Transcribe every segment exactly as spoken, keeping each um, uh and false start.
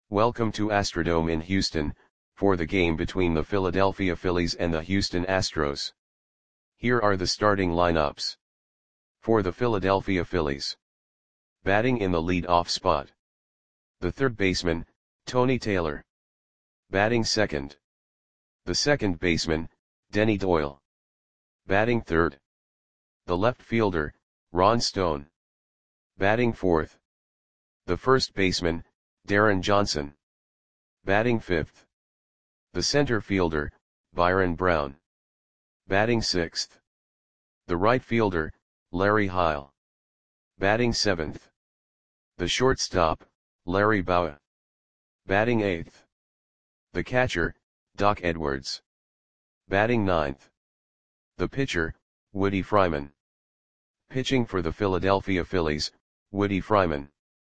Welcome to Astrodome in Houston, for the game between the Philadelphia Phillies and the Houston Astros. Here are the starting lineups. For the Philadelphia Phillies. Batting in the lead-off spot. The third baseman, Tony Taylor. Batting second. The second baseman, Denny Doyle. Batting third. The left fielder, Ron Stone. Batting fourth. The first baseman, Darren Johnson. Batting fifth. The center fielder, Byron Brown. Batting sixth. The right fielder, Larry Heil. Batting seventh. The shortstop, Larry Bowa. Batting eighth. The catcher, Doc Edwards. Batting ninth. The pitcher, Woody Fryman. Pitching for the Philadelphia Phillies, Woody Fryman.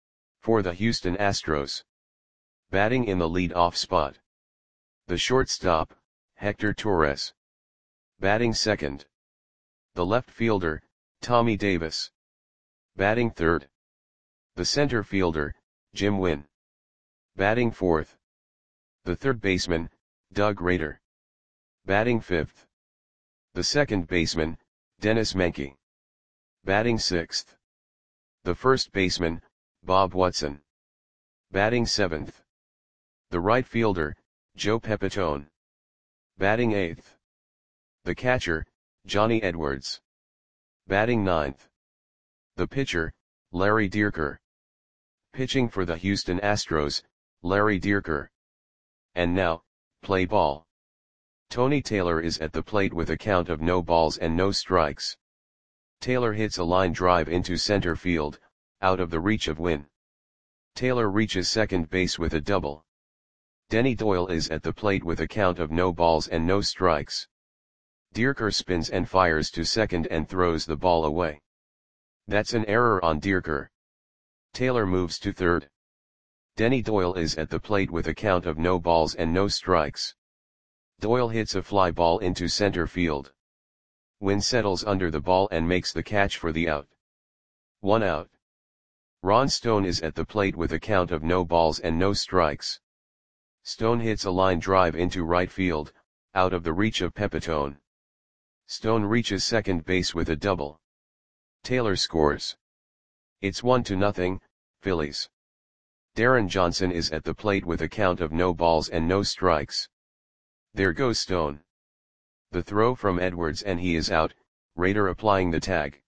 For the Houston Astros. Batting in the lead-off spot. The shortstop, Hector Torres. Batting second. The left fielder, Tommy Davis. Batting third. The center fielder, Jim Wynn. Batting fourth. The third baseman, Doug Rader. Batting fifth. The second baseman, Dennis Menke. Batting sixth. The first baseman, Bob Watson. Batting seventh. The right fielder, Joe Pepitone. Batting eighth. The catcher, Johnny Edwards. Batting ninth. The pitcher, Larry Dierker. Pitching for the Houston Astros, Larry Dierker. And now, play ball. Tony Taylor is at the plate with a count of no balls and no strikes. Taylor hits a line drive into center field, out of the reach of Wynn. Taylor reaches second base with a double. Denny Doyle is at the plate with a count of no balls and no strikes. Dierker spins and fires to second and throws the ball away. That's an error on Dierker. Taylor moves to third. Denny Doyle is at the plate with a count of no balls and no strikes. Doyle hits a fly ball into center field. Wynn settles under the ball and makes the catch for the out. One out. Ron Stone is at the plate with a count of no balls and no strikes. Stone hits a line drive into right field, out of the reach of Pepitone. Stone reaches second base with a double. Taylor scores. It's one to nothing, Phillies. Darren Johnson is at the plate with a count of no balls and no strikes. There goes Stone. The throw from Edwards and he is out, Rader applying the tag.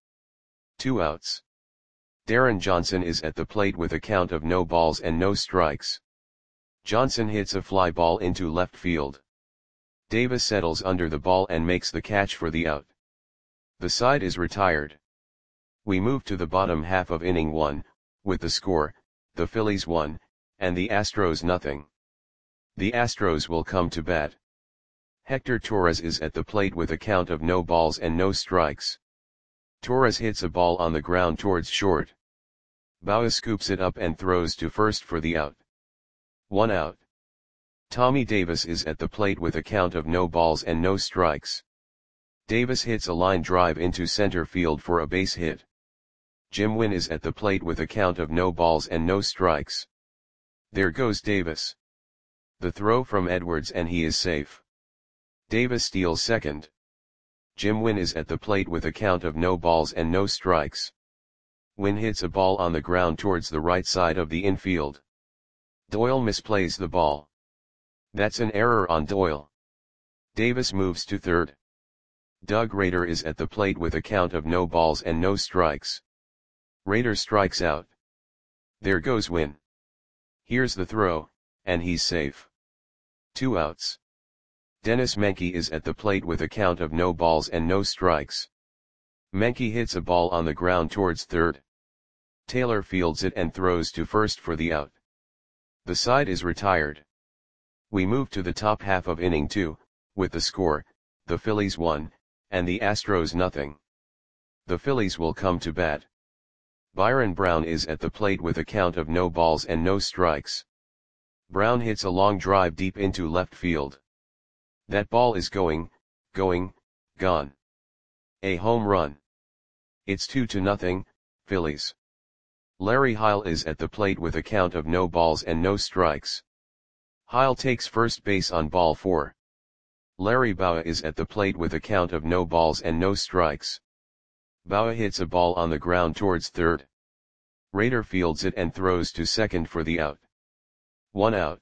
Two outs. Darren Johnson is at the plate with a count of no balls and no strikes. Johnson hits a fly ball into left field. Davis settles under the ball and makes the catch for the out. The side is retired. We move to the bottom half of inning one, with the score, the Phillies one, and the Astros nothing. The Astros will come to bat. Hector Torres is at the plate with a count of no balls and no strikes. Torres hits a ball on the ground towards short. Bowa scoops it up and throws to first for the out. One out. Tommy Davis is at the plate with a count of no balls and no strikes. Davis hits a line drive into center field for a base hit. Jim Wynn is at the plate with a count of no balls and no strikes. There goes Davis. The throw from Edwards and he is safe. Davis steals second. Jim Wynn is at the plate with a count of no balls and no strikes. Wynn hits a ball on the ground towards the right side of the infield. Doyle misplays the ball. That's an error on Doyle. Davis moves to third. Doug Rader is at the plate with a count of no balls and no strikes. Rader strikes out. There goes Wynn. Here's the throw, and he's safe. Two outs. Dennis Menke is at the plate with a count of no balls and no strikes. Menke hits a ball on the ground towards third. Taylor fields it and throws to first for the out. The side is retired. We move to the top half of inning two, with the score, the Phillies one, and the Astros nothing. The Phillies will come to bat. Byron Brown is at the plate with a count of no balls and no strikes. Brown hits a long drive deep into left field. That ball is going, going, gone. A home run. It's two to nothing, Phillies. Larry Heil is at the plate with a count of no balls and no strikes. Heil takes first base on ball four. Larry Bowa is at the plate with a count of no balls and no strikes. Bowa hits a ball on the ground towards third. Rader fields it and throws to second for the out. One out.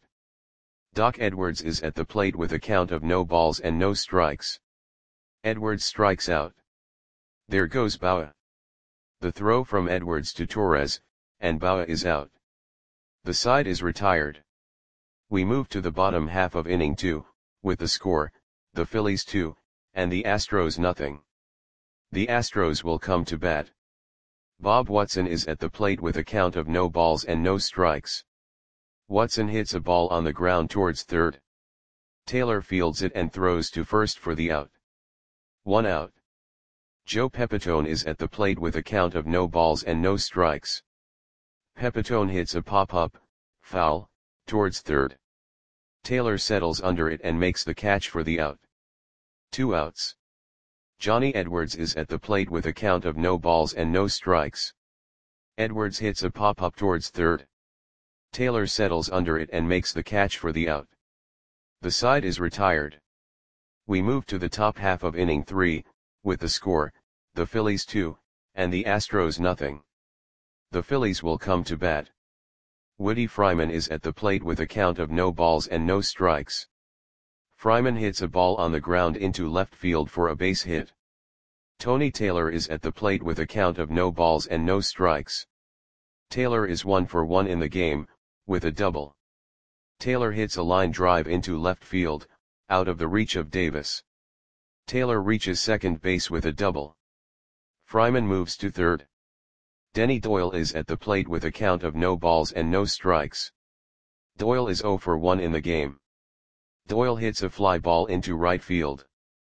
Doc Edwards is at the plate with a count of no balls and no strikes. Edwards strikes out. There goes Bowa. The throw from Edwards to Torres, and Bowa is out. The side is retired. We move to the bottom half of inning two, with the score, the Phillies two, and the Astros nothing. The Astros will come to bat. Bob Watson is at the plate with a count of no balls and no strikes. Watson hits a ball on the ground towards third. Taylor fields it and throws to first for the out. One out. Joe Pepitone is at the plate with a count of no balls and no strikes. Pepitone hits a pop-up, foul, towards third. Taylor settles under it and makes the catch for the out. Two outs. Johnny Edwards is at the plate with a count of no balls and no strikes. Edwards hits a pop-up towards third. Taylor settles under it and makes the catch for the out. The side is retired. We move to the top half of inning three, with the score, the Phillies two, and the Astros nothing. The Phillies will come to bat. Woody Fryman is at the plate with a count of no balls and no strikes. Fryman hits a ball on the ground into left field for a base hit. Tony Taylor is at the plate with a count of no balls and no strikes. Taylor is one for one in the game, with a double. Taylor hits a line drive into left field, out of the reach of Davis. Taylor reaches second base with a double. Fryman moves to third. Denny Doyle is at the plate with a count of no balls and no strikes. Doyle is zero for one in the game. Doyle hits a fly ball into right field.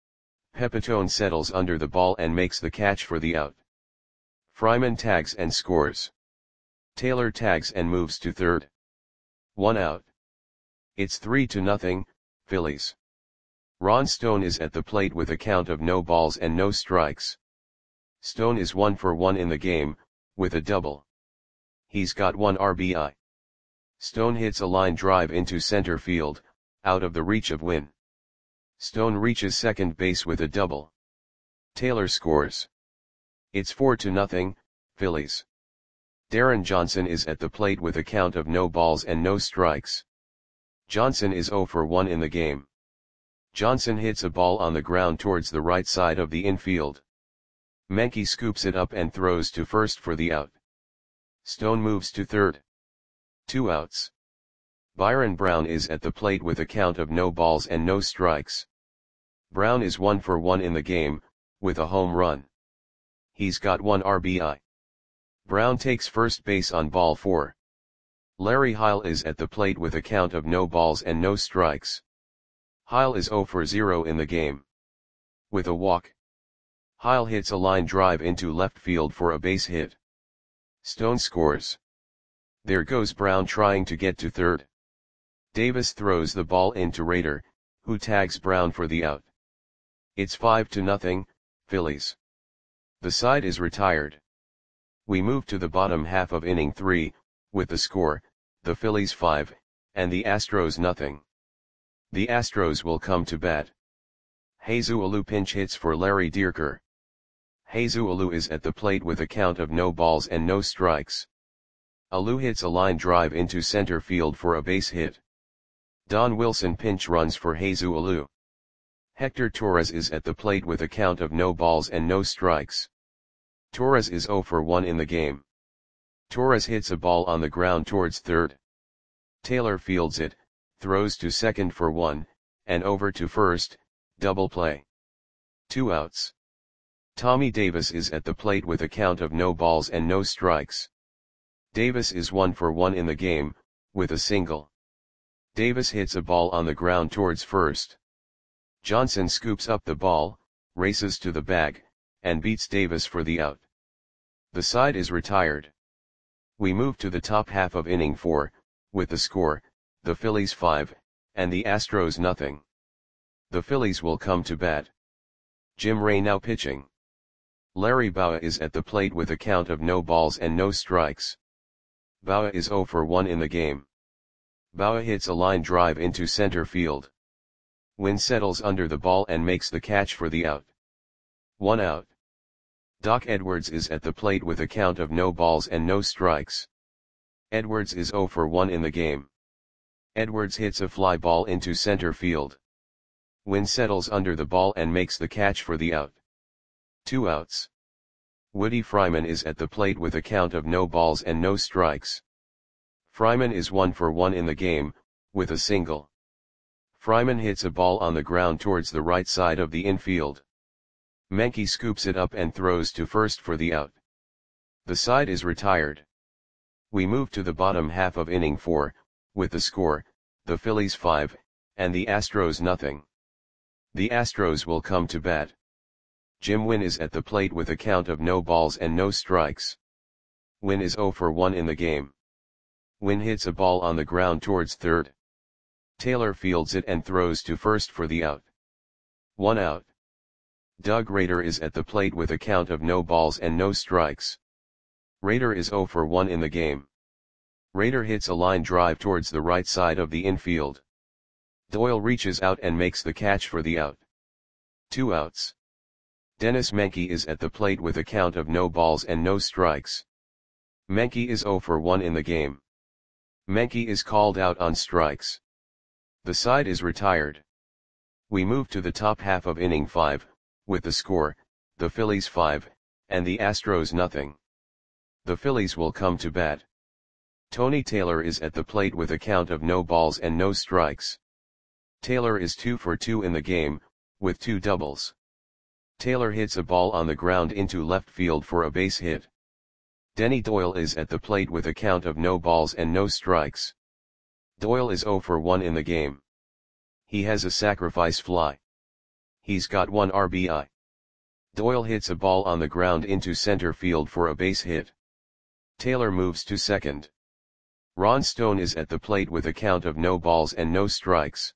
Pepitone settles under the ball and makes the catch for the out. Fryman tags and scores. Taylor tags and moves to third. One out. It's three to nothing, Phillies. Ron Stone is at the plate with a count of no balls and no strikes. Stone is one for one in the game, with a double. He's got one R B I. Stone hits a line drive into center field, out of the reach of Wynn. Stone reaches second base with a double. Taylor scores. It's four to nothing, Phillies. Darren Johnson is at the plate with a count of no balls and no strikes. Johnson is zero for one in the game. Johnson hits a ball on the ground towards the right side of the infield. Menke scoops it up and throws to first for the out. Stone moves to third. Two outs. Byron Brown is at the plate with a count of no balls and no strikes. Brown is one for one in the game, with a home run. He's got one R B I. Brown takes first base on ball four. Larry Heil is at the plate with a count of no balls and no strikes. Heil is zero for zero in the game. With a walk. Heil hits a line drive into left field for a base hit. Stone scores. There goes Brown trying to get to third. Davis throws the ball into Rader, who tags Brown for the out. It's five to nothing, Phillies. The side is retired. We move to the bottom half of inning three, with the score, the Phillies five, and the Astros nothing. The Astros will come to bat. Jesus Alou pinch hits for Larry Dierker. Jesus Alou is at the plate with a count of no balls and no strikes. Alou hits a line drive into center field for a base hit. Don Wilson pinch runs for Jesus Alou. Hector Torres is at the plate with a count of no balls and no strikes. Torres is zero for one in the game. Torres hits a ball on the ground towards third. Taylor fields it, throws to second for one, and over to first, double play. Two outs. Tommy Davis is at the plate with a count of no balls and no strikes. Davis is one for one in the game, with a single. Davis hits a ball on the ground towards first. Johnson scoops up the ball, races to the bag, and beats Davis for the out. The side is retired. We move to the top half of inning four, with the score, the Phillies five, and the Astros nothing. The Phillies will come to bat. Jim Ray now pitching. Larry Bowa is at the plate with a count of no balls and no strikes. Bauer is zero for one in the game. Bauer hits a line drive into center field. Wynn settles under the ball and makes the catch for the out. One out. Doc Edwards is at the plate with a count of no balls and no strikes. Edwards is zero for one in the game. Edwards hits a fly ball into center field. Wynn settles under the ball and makes the catch for the out. Two outs. Woody Fryman is at the plate with a count of no balls and no strikes. Fryman is one for one in the game, with a single. Fryman hits a ball on the ground towards the right side of the infield. Menke scoops it up and throws to first for the out. The side is retired. We move to the bottom half of inning four, with the score, the Phillies five, and the Astros nothing. The Astros will come to bat. Jim Wynn is at the plate with a count of no balls and no strikes. Wynn is zero for one in the game. Wynn hits a ball on the ground towards third. Taylor fields it and throws to first for the out. One out. Doug Rader is at the plate with a count of no balls and no strikes. Rader is zero for one in the game. Rader hits a line drive towards the right side of the infield. Doyle reaches out and makes the catch for the out. Two outs. Dennis Menke is at the plate with a count of no balls and no strikes. Menke is zero for one in the game. Menke is called out on strikes. The side is retired. We move to the top half of inning five, with the score, the Phillies five, and the Astros nothing. The Phillies will come to bat. Tony Taylor is at the plate with a count of no balls and no strikes. Taylor is two for two in the game, with two doubles. Taylor hits a ball on the ground into left field for a base hit. Denny Doyle is at the plate with a count of no balls and no strikes. Doyle is zero for one in the game. He has a sacrifice fly. He's got one R B I. Doyle hits a ball on the ground into center field for a base hit. Taylor moves to second. Ron Stone is at the plate with a count of no balls and no strikes.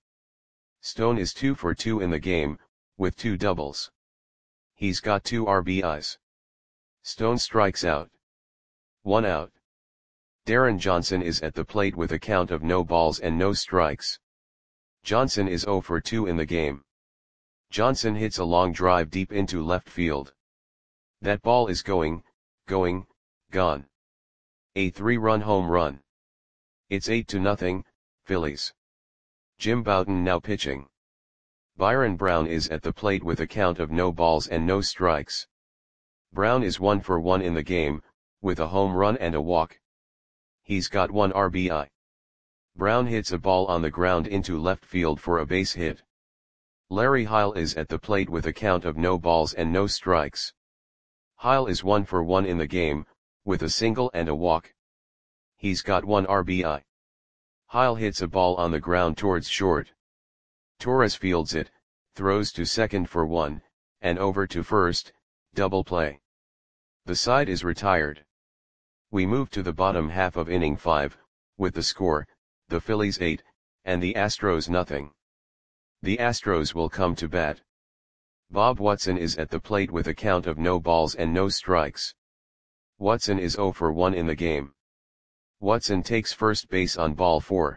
Stone is two for two in the game, with two doubles. He's got two R B Is. Stone strikes out. One out. Darren Johnson is at the plate with a count of no balls and no strikes. Johnson is zero for two in the game. Johnson hits a long drive deep into left field. That ball is going, going, gone. A three-run home run. It's eight to nothing, Phillies. Jim Bouton now pitching. Byron Brown is at the plate with a count of no balls and no strikes. Brown is one for one in the game, with a home run and a walk. He's got one R B I. Brown hits a ball on the ground into left field for a base hit. Larry Heil is at the plate with a count of no balls and no strikes. Heil is one for one in the game, with a single and a walk. He's got one R B I. Heil hits a ball on the ground towards short. Torres fields it, throws to second for one, and over to first, double play. The side is retired. We move to the bottom half of inning five, with the score, the Phillies eight, and the Astros nothing. The Astros will come to bat. Bob Watson is at the plate with a count of no balls and no strikes. Watson is zero for one in the game. Watson takes first base on ball four.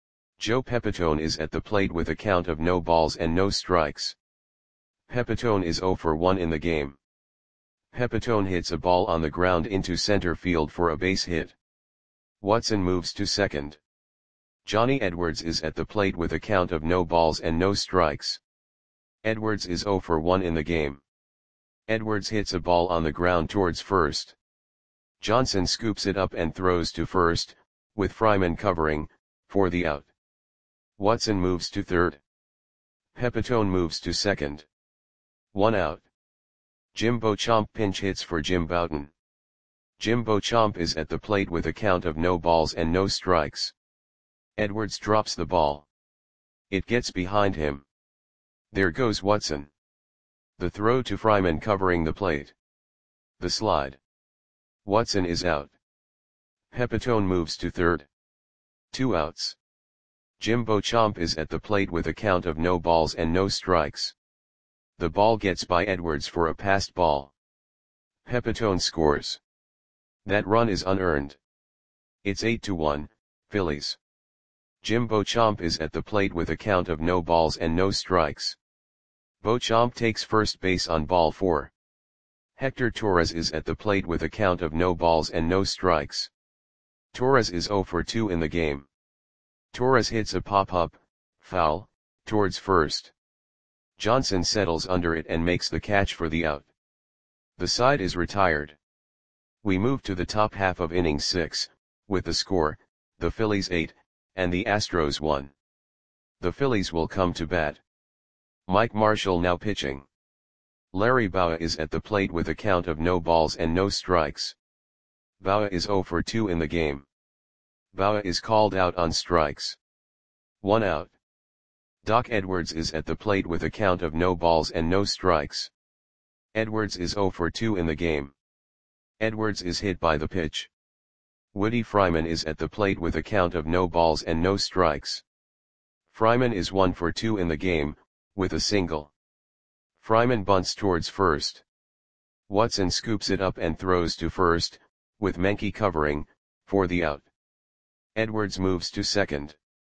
Joe Pepitone is at the plate with a count of no balls and no strikes. Pepitone is zero for one in the game. Pepitone hits a ball on the ground into center field for a base hit. Watson moves to second. Johnny Edwards is at the plate with a count of no balls and no strikes. Edwards is zero for one in the game. Edwards hits a ball on the ground towards first. Johnson scoops it up and throws to first, with Fryman covering, for the out. Watson moves to third. Pepitone moves to second. One out. Jim Beauchamp pinch hits for Jim Bouton. Jim Beauchamp is at the plate with a count of no balls and no strikes. Edwards drops the ball. It gets behind him. There goes Watson. The throw to Fryman covering the plate. The slide. Watson is out. Pepitone moves to third. Two outs. Jim Beauchamp is at the plate with a count of no balls and no strikes. The ball gets by Edwards for a passed ball. Pepitone scores. That run is unearned. It's eight to one, Phillies. Jim Beauchamp is at the plate with a count of no balls and no strikes. Beauchamp takes first base on ball four. Hector Torres is at the plate with a count of no balls and no strikes. Torres is zero for two in the game. Torres hits a pop-up, foul, towards first. Johnson settles under it and makes the catch for the out. The side is retired. We move to the top half of inning six, with the score, the Phillies eight, and the Astros one. The Phillies will come to bat. Mike Marshall now pitching. Larry Bowa is at the plate with a count of no balls and no strikes. Bowa is zero for two in the game. Bowa is called out on strikes. One out. Doc Edwards is at the plate with a count of no balls and no strikes. Edwards is zero for two in the game. Edwards is hit by the pitch. Woody Fryman is at the plate with a count of no balls and no strikes. Fryman is one for two in the game, with a single. Fryman bunts towards first. Watson scoops it up and throws to first, with Menke covering, for the out. Edwards moves to second.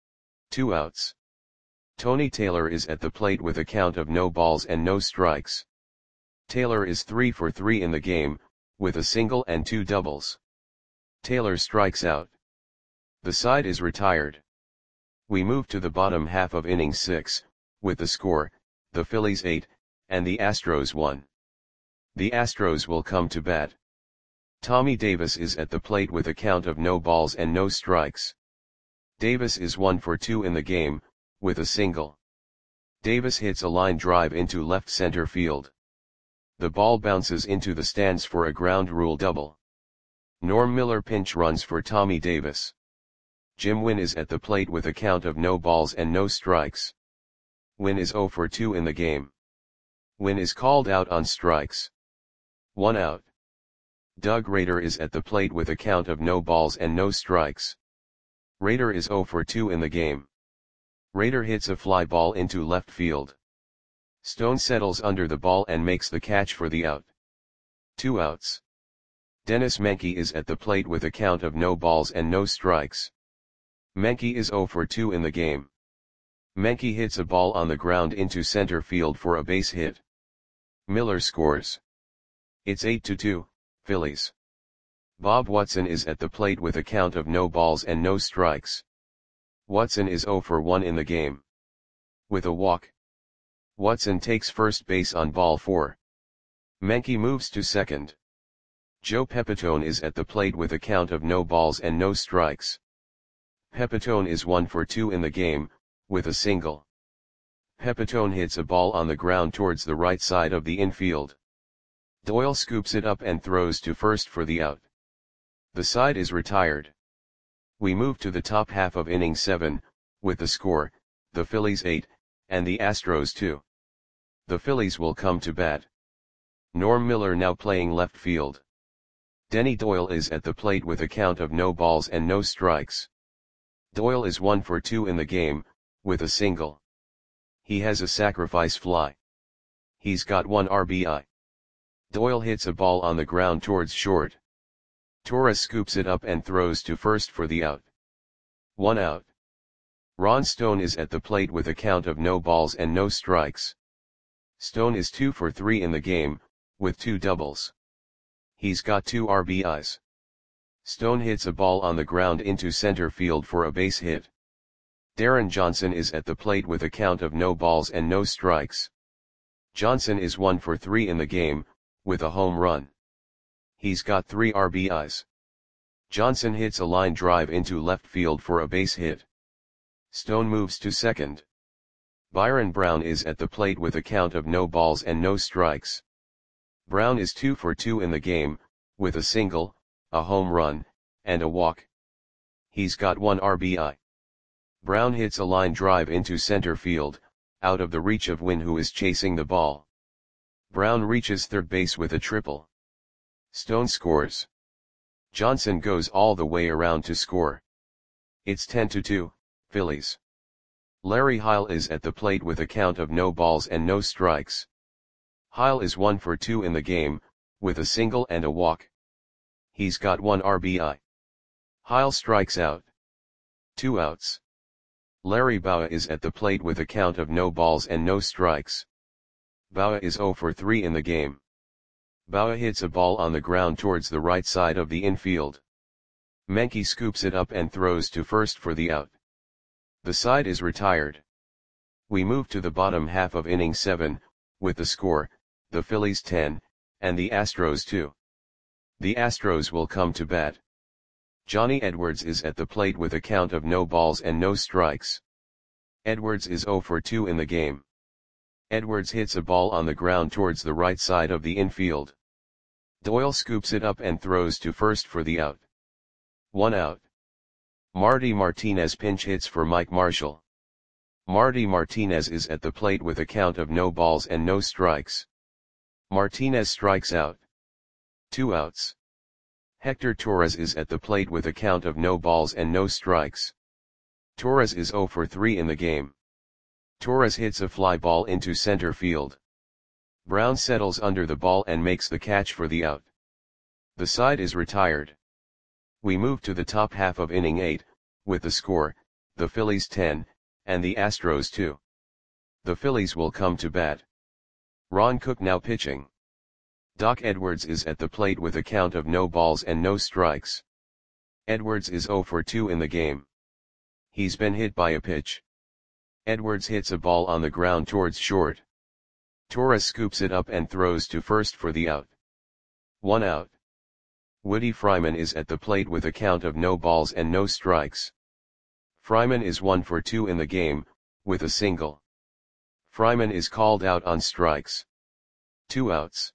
Two outs. Tony Taylor is at the plate with a count of no balls and no strikes. Taylor is three for three in the game, with a single and two doubles. Taylor strikes out. The side is retired. We move to the bottom half of inning six, with the score, the Phillies eight, and the Astros one. The Astros will come to bat. Tommy Davis is at the plate with a count of no balls and no strikes. Davis is one for two in the game, with a single. Davis hits a line drive into left center field. The ball bounces into the stands for a ground rule double. Norm Miller pinch runs for Tommy Davis. Jim Wynn is at the plate with a count of no balls and no strikes. Wynn is zero for two in the game. Wynn is called out on strikes. One out. Doug Rader is at the plate with a count of no balls and no strikes. Rader is zero for two in the game. Rader hits a fly ball into left field. Stone settles under the ball and makes the catch for the out. Two outs. Dennis Menke is at the plate with a count of no balls and no strikes. Menke is zero for two in the game. Menke hits a ball on the ground into center field for a base hit. Miller scores. It's eight to two, Phillies. Bob Watson is at the plate with a count of no balls and no strikes. Watson is zero for one in the game. With a walk. Watson takes first base on ball four. Menke moves to second. Joe Pepitone is at the plate with a count of no balls and no strikes. Pepitone is one for two in the game, with a single. Pepitone hits a ball on the ground towards the right side of the infield. Doyle scoops it up and throws to first for the out. The side is retired. We move to the top half of inning seven, with the score, the Phillies eight, and the Astros two. The Phillies will come to bat. Norm Miller now playing left field. Denny Doyle is at the plate with a count of no balls and no strikes. Doyle is one for two in the game, with a single. He has a sacrifice fly. He's got one R B I. Doyle hits a ball on the ground towards short. Torres scoops it up and throws to first for the out. One out. Ron Stone is at the plate with a count of no balls and no strikes. Stone is two for three in the game, with two doubles. He's got two R B Is. Stone hits a ball on the ground into center field for a base hit. Darren Johnson is at the plate with a count of no balls and no strikes. Johnson is one for three in the game, with a home run. He's got three R B Is. Johnson hits a line drive into left field for a base hit. Stone moves to second. Byron Brown is at the plate with a count of no balls and no strikes. Brown is two for two in the game, with a single, a home run, and a walk. He's got one R B I. Brown hits a line drive into center field, out of the reach of Wynn, who is chasing the ball. Brown reaches third base with a triple. Stone scores. Johnson goes all the way around to score. It's ten to two, Phillies. Larry Heil is at the plate with a count of no balls and no strikes. Heil is one for two in the game, with a single and a walk. He's got one R B I. Heil strikes out. Two outs. Larry Bowa is at the plate with a count of no balls and no strikes. Bowa is zero for three in the game. Bowa hits a ball on the ground towards the right side of the infield. Menke scoops it up and throws to first for the out. The side is retired. We move to the bottom half of inning seven, with the score, the Phillies ten, and the Astros two. The Astros will come to bat. Johnny Edwards is at the plate with a count of no balls and no strikes. Edwards is zero for two in the game. Edwards hits a ball on the ground towards the right side of the infield. Doyle scoops it up and throws to first for the out. One out. Marty Martinez pinch hits for Mike Marshall. Marty Martinez is at the plate with a count of no balls and no strikes. Martinez strikes out. Two outs. Hector Torres is at the plate with a count of no balls and no strikes. Torres is zero for three in the game. Torres hits a fly ball into center field. Brown settles under the ball and makes the catch for the out. The side is retired. We move to the top half of inning eight, with the score, the Phillies ten, and the Astros two. The Phillies will come to bat. Ron Cook now pitching. Doc Edwards is at the plate with a count of no balls and no strikes. Edwards is zero for two in the game. He's been hit by a pitch. Edwards hits a ball on the ground towards short. Torres scoops it up and throws to first for the out. One out. Woody Fryman is at the plate with a count of no balls and no strikes. Fryman is one for two in the game, with a single. Fryman is called out on strikes. Two outs.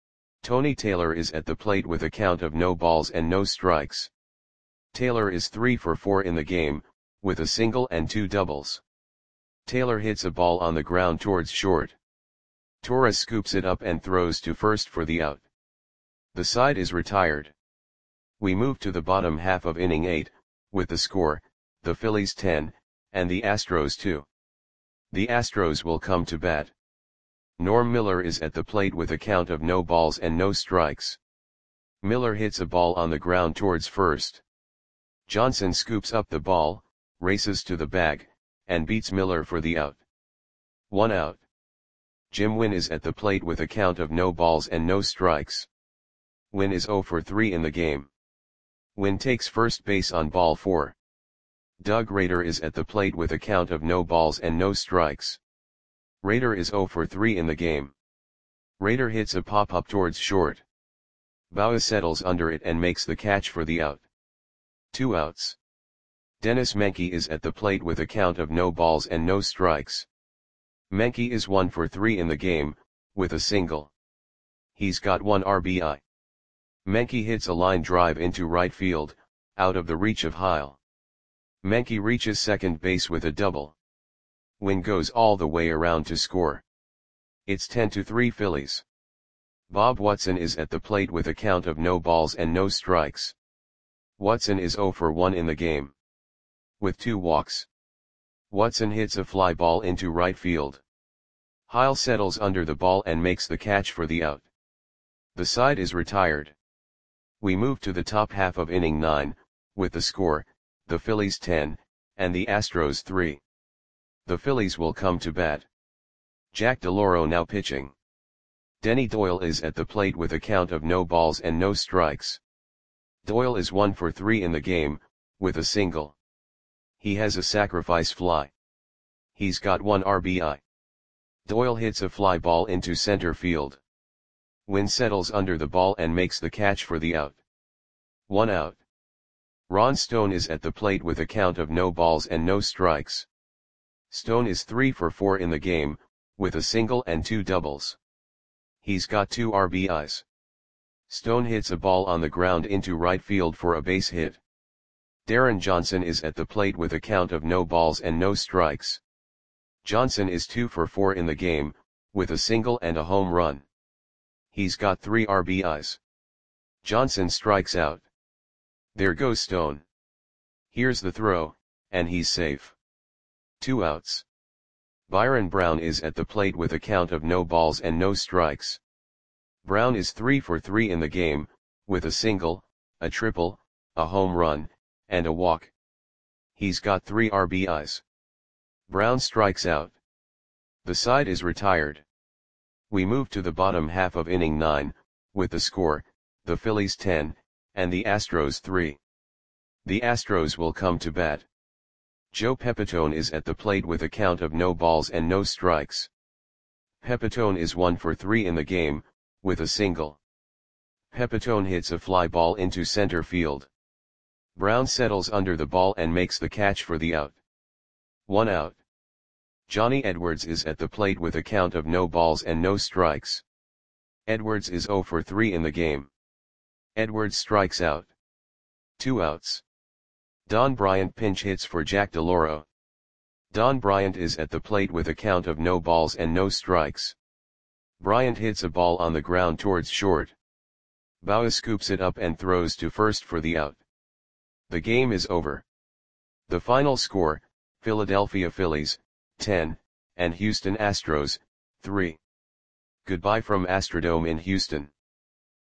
Tony Taylor is at the plate with a count of no balls and no strikes. Taylor is three for four in the game, with a single and two doubles. Taylor hits a ball on the ground towards short. Torres scoops it up and throws to first for the out. The side is retired. We move to the bottom half of inning eight, with the score, the Phillies ten, and the Astros two. The Astros will come to bat. Norm Miller is at the plate with a count of no balls and no strikes. Miller hits a ball on the ground towards first. Johnson scoops up the ball, races to the bag, and beats Miller for the out. One out. Jim Wynn is at the plate with a count of no balls and no strikes. Wynn is zero for three in the game. Wynn takes first base on ball four. Doug Rader is at the plate with a count of no balls and no strikes. Rader is zero for three in the game. Rader hits a pop-up towards short. Bowa settles under it and makes the catch for the out. Two outs. Dennis Menke is at the plate with a count of no balls and no strikes. Menke is one for three in the game, with a single. He's got one R B I. Menke hits a line drive into right field, out of the reach of Heil. Menke reaches second base with a double. Wynn goes all the way around to score. It's ten to three Phillies. Bob Watson is at the plate with a count of no balls and no strikes. Watson is zero for one in the game. With two walks. Watson hits a fly ball into right field. Heil settles under the ball and makes the catch for the out. The side is retired. We move to the top half of inning nine, with the score, the Phillies ten, and the Astros three. The Phillies will come to bat. Jack DeLauro now pitching. Denny Doyle is at the plate with a count of no balls and no strikes. Doyle is one for three in the game, with a single. He has a sacrifice fly. He's got one R B I. Doyle hits a fly ball into center field. Wynn settles under the ball and makes the catch for the out. One out. Ron Stone is at the plate with a count of no balls and no strikes. Stone is three for four in the game, with a single and two doubles. He's got two R B Is. Stone hits a ball on the ground into right field for a base hit. Darren Johnson is at the plate with a count of no balls and no strikes. Johnson is two for four in the game, with a single and a home run. He's got three R B Is. Johnson strikes out. There goes Stone. Here's the throw, and he's safe. Two outs. Byron Brown is at the plate with a count of no balls and no strikes. Brown is three for three in the game, with a single, a triple, a home run, and a walk. He's got three R B Is. Brown strikes out. The side is retired. We move to the bottom half of inning nine, with the score, the Phillies ten, and the Astros three. The Astros will come to bat. Joe Pepitone is at the plate with a count of no balls and no strikes. Pepitone is one for three in the game, with a single. Pepitone hits a fly ball into center field. Brown settles under the ball and makes the catch for the out. One out. Johnny Edwards is at the plate with a count of no balls and no strikes. Edwards is zero for three in the game. Edwards strikes out. Two outs. Don Bryant pinch hits for Jack DeLauro. Don Bryant is at the plate with a count of no balls and no strikes. Bryant hits a ball on the ground towards short. Bauer scoops it up and throws to first for the out. The game is over. The final score, Philadelphia Phillies, ten, and Houston Astros, three. Goodbye from Astrodome in Houston.